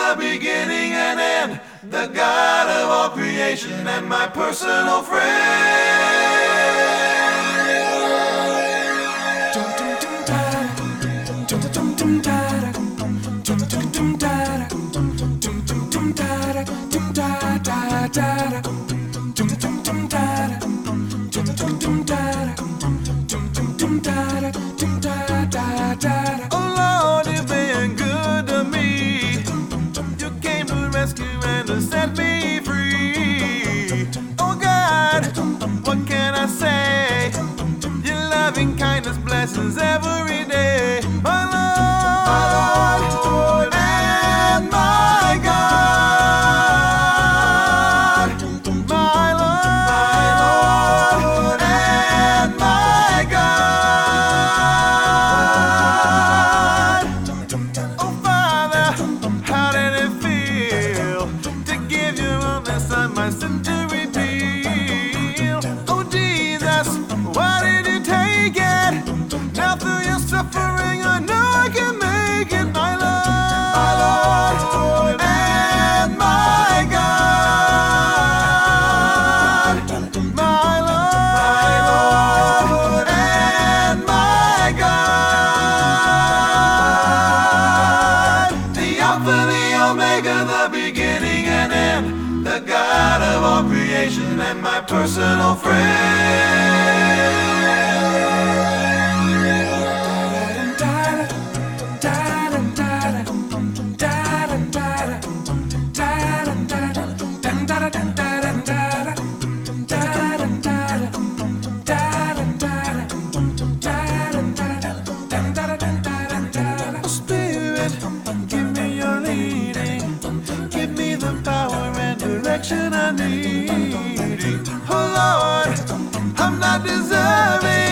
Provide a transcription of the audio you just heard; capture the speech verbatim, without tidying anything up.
the beginning and end, the God of all creation and my personal friend. Oh Lord, you've been good to me. You came to rescue and to set me free. Oh God, what can I say? Your loving kindness blesses every day. My Lord, my Lord and my God. My Lord, my Lord and my God. Oh Father, how did it feel to give your only Son my sin to redeem? Oh Jesus, why did you take it? Now through your suffering I know I can make it. My Lord, my Lord and my God. My Lord, my Lord and my God. The Alpha, the Omega, the beginning and end, the God of all creation and my personal friend. Spirit, give me your leading, give me the power and direction I need. Oh Lord, I'm not deserving.